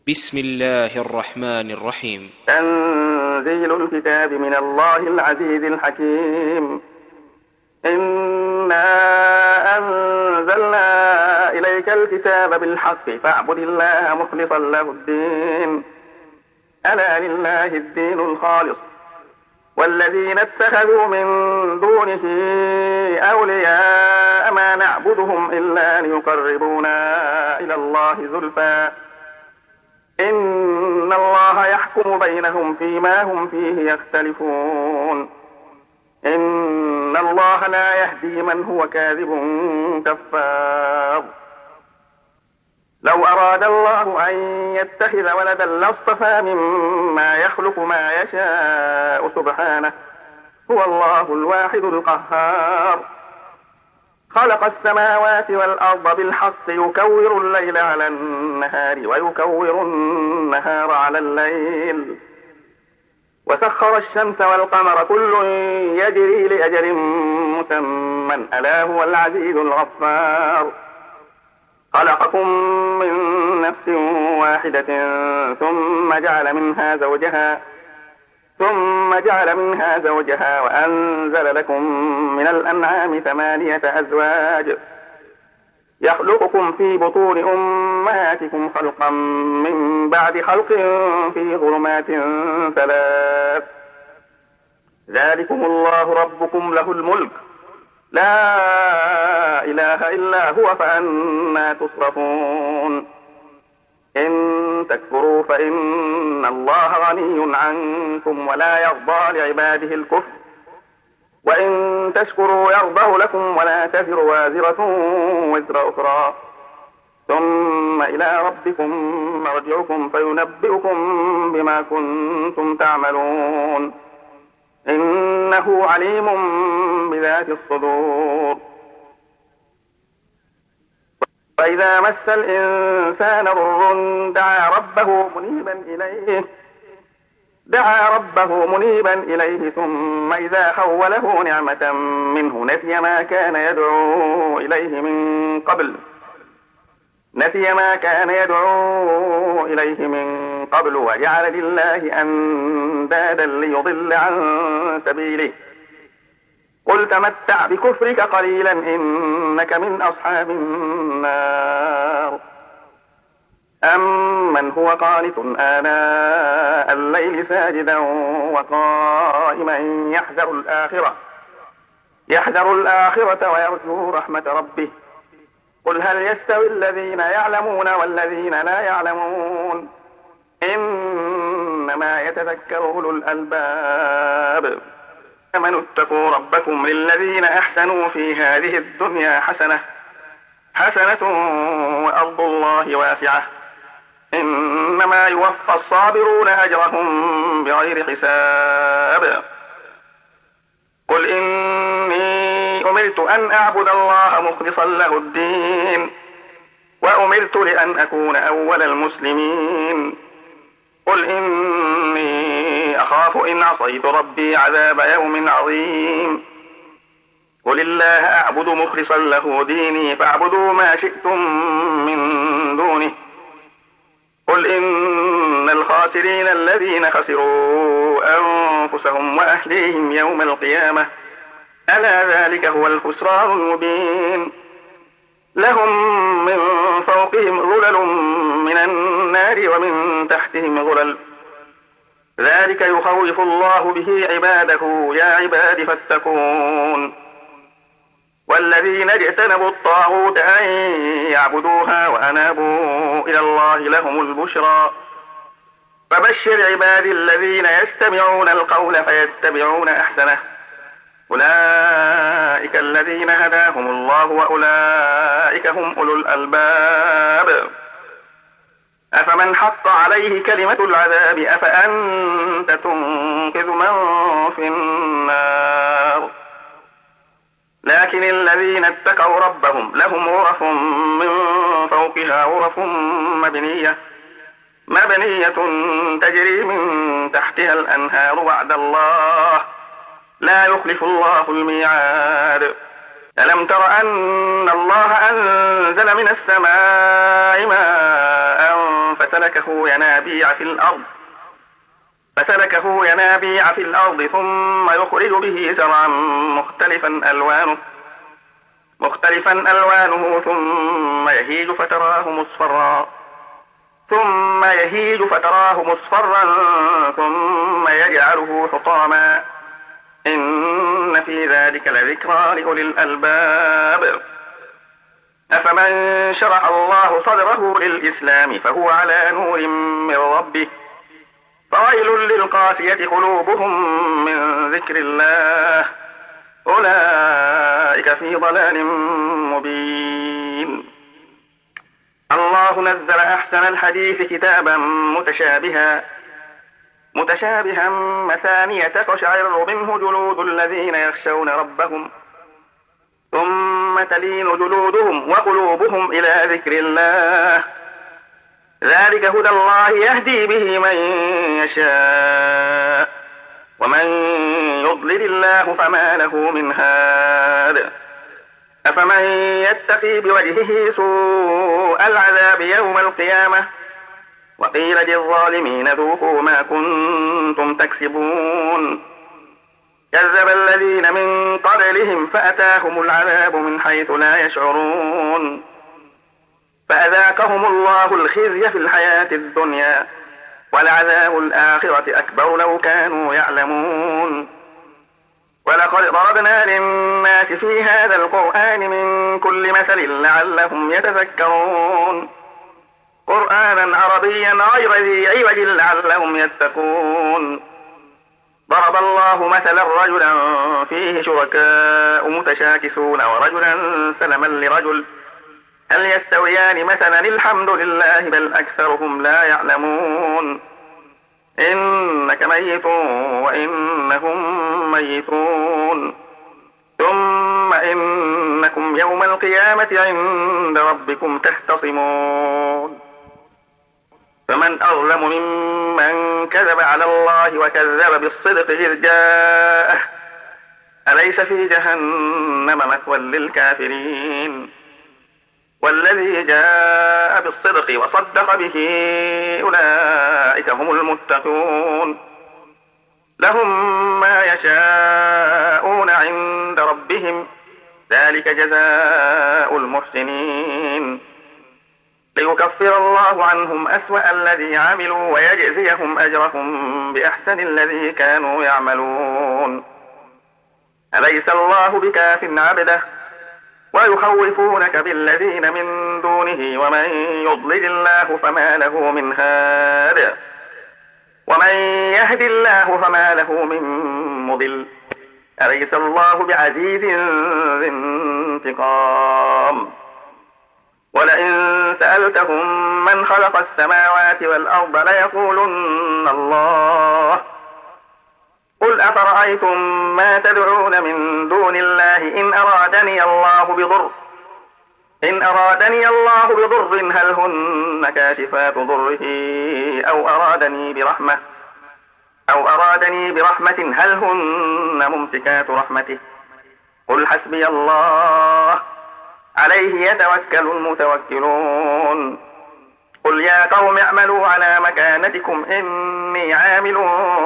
بسم الله الرحمن الرحيم. تنزيل الكتاب من الله العزيز الحكيم. إنا أنزلنا إليك الكتاب بالحق فاعبد الله مخلصا له الدين. ألا لله الدين الخالص والذين اتخذوا من دونه أولياء ما نعبدهم إلا ليقربونا إلى الله زلفى إن الله يحكم بينهم فيما هم فيه يختلفون. إن الله لا يهدي من هو كاذب كفار. لو أراد الله أن يتخذ ولدا لاصطفى مما يخلق ما يشاء سبحانه هو الله الواحد القهار. خلق السماوات والأرض بالحق يكور الليل على النهار ويكور النهار على الليل وسخر الشمس والقمر كل يجري لأجل مسمى ألا هو العزيز الغفار. خلقكم من نفس واحدة ثم جعل منها زوجها وأنزل لكم من الأنعام 8 أزواج يخلقكم في بطون أمهاتكم خلقا من بعد خلق في ظلمات 3. ذلكم الله ربكم له الملك لا إله إلا هو فأنى تصرفون. إن تكفروا فإن الله غني عنكم ولا يرضى لعباده الكفر وإن تشكروا يرضه لكم ولا تزر وازرة وزر أخرى ثم إلى ربكم مرجعكم فينبئكم بما كنتم تعملون. إنه عليم بذات الصدور. وإذا مس الإنسان ضر دعا ربه منيبا إليه ثم إذا خوله نعمة منه نسي ما كان يدعو إليه من قبل وجعل لله أندادا ليضل عن سبيله. قل تمتع بكفرك قليلا إنك من أصحاب النار. أمن هو قانت آناء الليل ساجدا وقائما يحذر الآخرة ويرجو رحمة ربه. قل هل يستوي الذين يعلمون والذين لا يعلمون إنما يتذكر أولو الألباب. آمنوا اتقوا ربكم للذين أحسنوا في هذه الدنيا حسنة وأرض الله واسعة إنما يوفى الصابرون أجرهم بغير حساب. قل إني أمرت أن أعبد الله مخلصا له الدين وأمرت لأن أكون أول المسلمين. قل إني أخاف إن عصيت ربي عذاب يوم عظيم. قل الله أعبد مخلصا له ديني فاعبدوا ما شئتم من دونه. قل إن الخاسرين الذين خسروا أنفسهم وأهليهم يوم القيامة ألا ذلك هو الخسران المبين. لهم من فوقهم ظلل من النار ومن تحتهم ظلل ذلك يخوف الله به عباده يا عباد فاتقون. والذين اجتنبوا الطاغوت أن يعبدوها وأنابوا إلى الله لهم البشرى. فبشر عبادي الذين يستمعون القول فيتبعون أحسنه أولئك الذين هداهم الله وأولئك هم أولو الألباب. أفمن حق عليه كلمة العذاب أفأنت تنقذ من في النار. لكن الذين اتقوا ربهم لهم غرف من فوقها غرف مبنية تجري من تحتها الأنهار وعد الله لا يخلف الله الميعاد. ألم تر أن الله أنزل من السماء ماء فسلكه ينابيع في الأرض ثم يخرج به زرعا مختلفا ألوانه ثم يهيج فتراه مصفرا ثم يجعله حطاما إن في ذلك لذكرى لأولي الألباب. أفمن شرح الله صدره للإسلام فهو على نور من ربه فويل للقاسية قلوبهم من ذكر الله أولئك في ضلال مبين. الله نزل أحسن الحديث كتابا متشابها مثانية تقشعر منه جلود الذين يخشون ربهم ثم تلين جلودهم وقلوبهم إلى ذكر الله ذلك هدى الله يهدي به من يشاء ومن يضلل الله فما له من هاد. أفمن يتقي بوجهه سوء العذاب يوم القيامة وقيل للظالمين ذوقوا ما كنتم تكسبون. كذب الذين من قبلهم فأتاهم العذاب من حيث لا يشعرون فأذاقهم الله الخزي في الحياة الدنيا ولعذاب الآخرة أكبر لو كانوا يعلمون. ولقد ضربنا للناس في هذا القرآن من كل مثل لعلهم يتذكرون قرآنا عربيا غير ذي عوج لعلهم يتقون. ضرب الله مثلا رجلا فيه شركاء متشاكسون ورجلا سلما لرجل هل يستويان مثلا الحمد لله بل أكثرهم لا يعلمون. إنك ميت وإنهم ميتون ثم إنكم يوم القيامة عند ربكم تختصمون. فمن أظلم ممن كذب على الله وكذب بالصدق إذ جاءه أليس في جهنم مثوى للكافرين. والذي جاء بالصدق وصدق به أولئك هم المتقون لهم ما يشاءون عند ربهم ذلك جزاء المحسنين. ليكفر الله عنهم أسوأ الذي عملوا ويجزيهم أجرهم بأحسن الذي كانوا يعملون. أليس الله بكاف عبده ويخوفونك بالذين من دونه ومن يضلل الله فما له من هاد ومن يهد الله فما له من مضل. أليس الله بعزيز ذي انتقام. ولئن سألتهم من خلق السماوات والأرض ليقولن الله قل أفرأيتم ما تدعون من دون الله إن أرادني الله بضر هل هن كاشفات ضره أو أرادني برحمة هل هن ممسكات رحمته قل حسبي الله عليه يتوكل المتوكلون. قل يا قوم اعملوا على مكانتكم إني عامل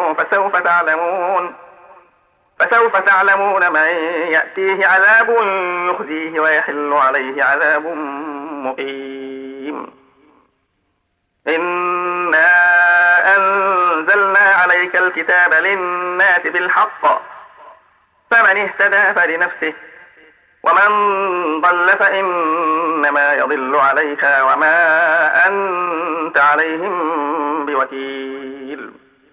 فسوف تعلمون من يأتيه عذاب يخزيه ويحل عليه عذاب مقيم. إنا أنزلنا عليك الكتاب للناس بالحق فمن اهتدى فلنفسه ومن ضل فإنما يضل عليها وما أنت عليهم بوكيل.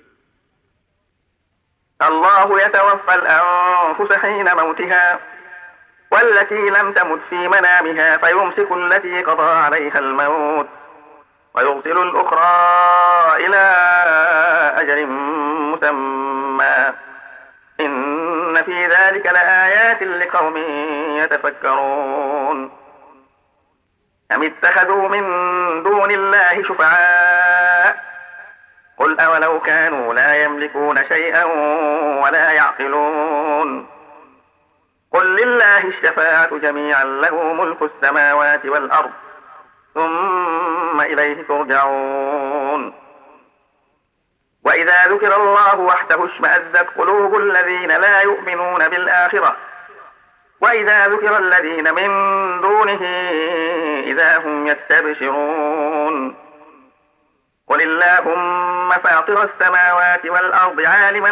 الله يتوفى الأنفس حين موتها والتي لم تمت في منامها فيمسك التي قضى عليها الموت ويرسل الأخرى إلى أجل مسمى إن في ذلك لآيات لقوم يتفكرون. أم اتخذوا من دون الله شفعاء قل أولو كانوا لا يملكون شيئا ولا يعقلون. قل لله الشفاعة جميعا له ملك السماوات والأرض ثم إليه ترجعون. وإذا ذكر الله وحده اشمأزت قلوب الذين لا يؤمنون بالآخرة وإذا ذكر الذين من دونه إذا هم يستبشرون. قل اللهم فاطر السماوات والأرض عالم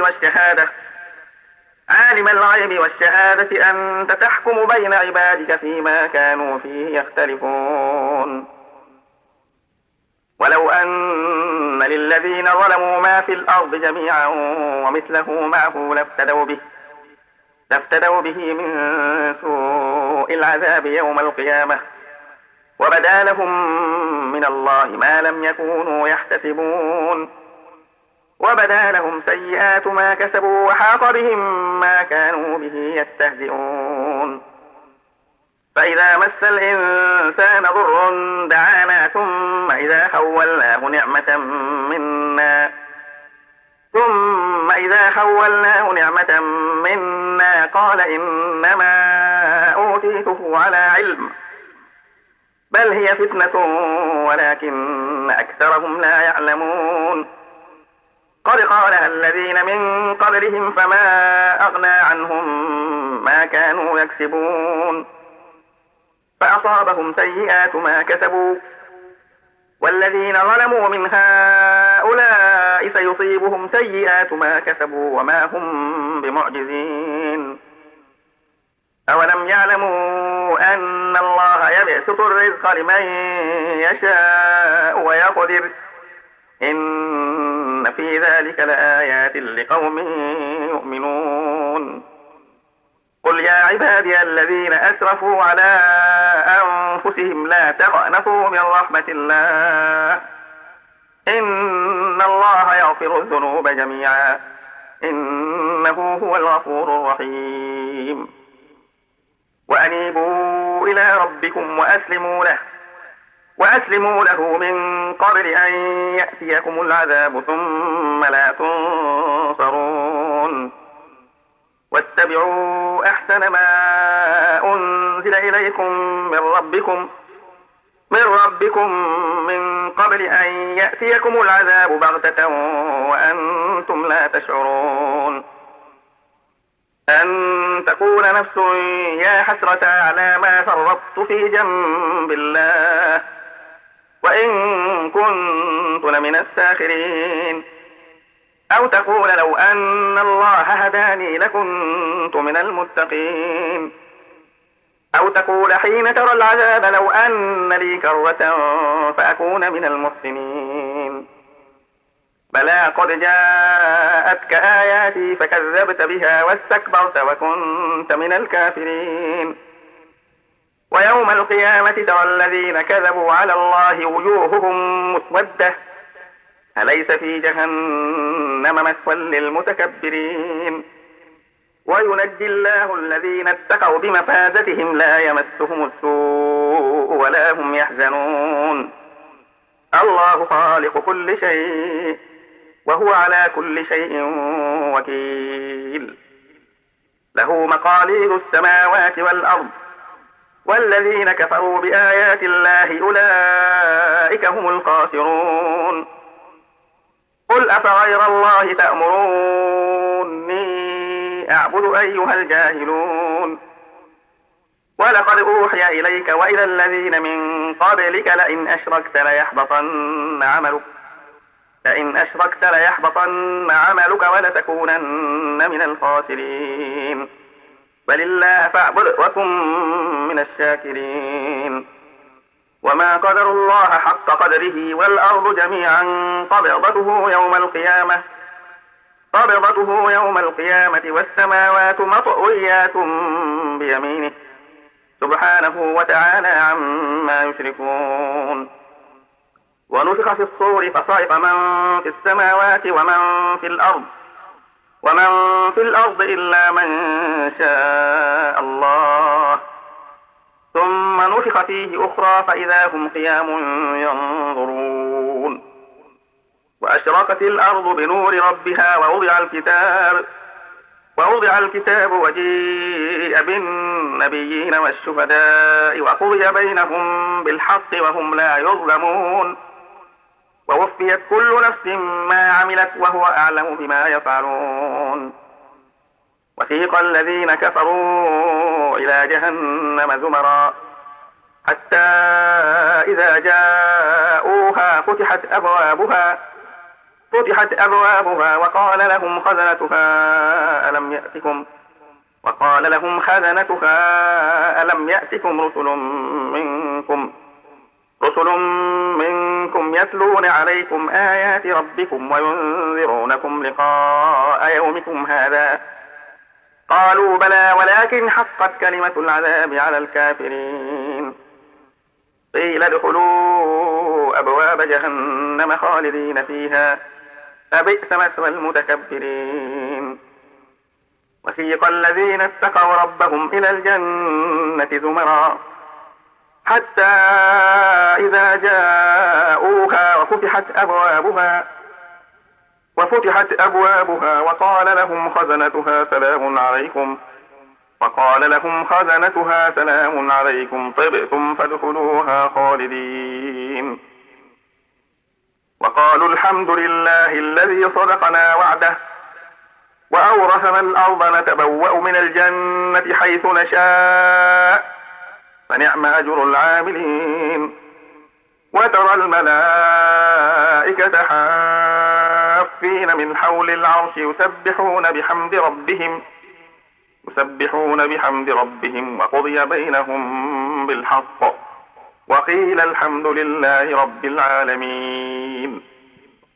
الغيب والشهادة أنت تحكم بين عبادك فيما كانوا فيه يختلفون. ولو أن للذين ظلموا ما في الأرض جميعا ومثله معه لافتدوا به من سوء العذاب يوم القيامة وبدا لهم من الله ما لم يكونوا يحتسبون. وبدا لهم سيئات ما كسبوا وحاق بهم ما كانوا به يستهزئون. فإذا مس الإنسان ضر دعانا ثم إذا خولناه نعمة منا قال إنما أوتيته على علم بل هي فتنة ولكن أكثرهم لا يعلمون. قد قالها الذين من قبلهم فما أغنى عنهم ما كانوا يكسبون فأصابهم سيئات ما كسبوا والذين ظلموا من هؤلاء سيصيبهم سيئات ما كسبوا وما هم بمعجزين. أولم يعلموا أن الله يبسط الرزق لمن يشاء ويقدر إن في ذلك لآيات لقوم يؤمنون. قل يا عبادي الذين أسرفوا على أنفسهم لا تقنطوا من رحمة الله إن الله يغفر الذنوب جميعا إنه هو الغفور الرحيم. وأنيبوا إلى ربكم وأسلموا له من قبل أن يأتيكم العذاب ثم لا تنصرون. واتبعوا أحسن ما أنزل إليكم من ربكم من قبل أن يأتيكم العذاب بغتة وأنتم لا تشعرون. أن تقول نفس يا حسرة على ما فرطت في جنب الله وإن كنت لمن الساخرين. أو تقول لو أن الله هداني لكنت من المتقين. أو تقول حين ترى العذاب لو أن لي كرة فأكون من المحسنين. بلى قد جاءتك آياتي فكذبت بها واستكبرت وكنت من الكافرين. ويوم القيامة ترى الذين كذبوا على الله وجوههم مسودة أليس في جهنم مثوى للمتكبرين. وينجي الله الذين اتقوا بمفازتهم لا يمسهم السوء ولا هم يحزنون. الله خالق كل شيء وهو على كل شيء وكيل. له مقاليد السماوات والأرض والذين كفروا بآيات الله أولئك هم الخاسرون. قل أفغير الله تأمروني أعبد أيها الجاهلون. ولقد أوحي إليك وإلى الذين من قبلك لئن أشركت ليحبطن عملك ولتكونن من الخاسرين. بل الله فاعبد وكن من الشاكرين. وما قدر الله حق قدره والأرض جميعا قبضته يوم القيامة والسماوات مطويات بيمينه سبحانه وتعالى عما يشركون. ونفخ في الصور فصعق من في السماوات ومن في الأرض إلا من شاء الله ثم نفخ فيه أخرى فإذا هم قيام ينظرون. وأشرقت الأرض بنور ربها ووضع الكتاب وجيء بالنبيين والنبيين والشهداء وقضي بينهم بالحق وهم لا يظلمون ووفيت كل نفس ما عملت وهو أعلم بما يفعلون وسيق الذين كفروا إلى جهنم زمرا حتى إذا جاءوها فتحت أبوابها وقال لهم خزنتها ألم يأتكم رسل منكم يتلون عليكم آيات ربكم وينذرونكم لقاء يومكم هذا قالوا بلى ولكن حقت كلمة العذاب على الكافرين قيل ادخلوا أبواب جهنم خالدين فيها فبئس مثوى المتكبرين وسيق الذين اتقوا ربهم إلى الجنة زمرا حتى إذا جاءوها وفتحت أبوابها وقال لهم خزنتها سلام عليكم طبتم فادخلوها خالدين وقالوا الحمد لله الذي صدقنا وعده وأورثنا الأرض نتبوأ من الجنة حيث نشاء فنعم أجر العاملين وترى الملائكة حافين من حول العرش يسبحون بحمد ربهم وقضي بينهم بالحق وقيل الحمد لله رب العالمين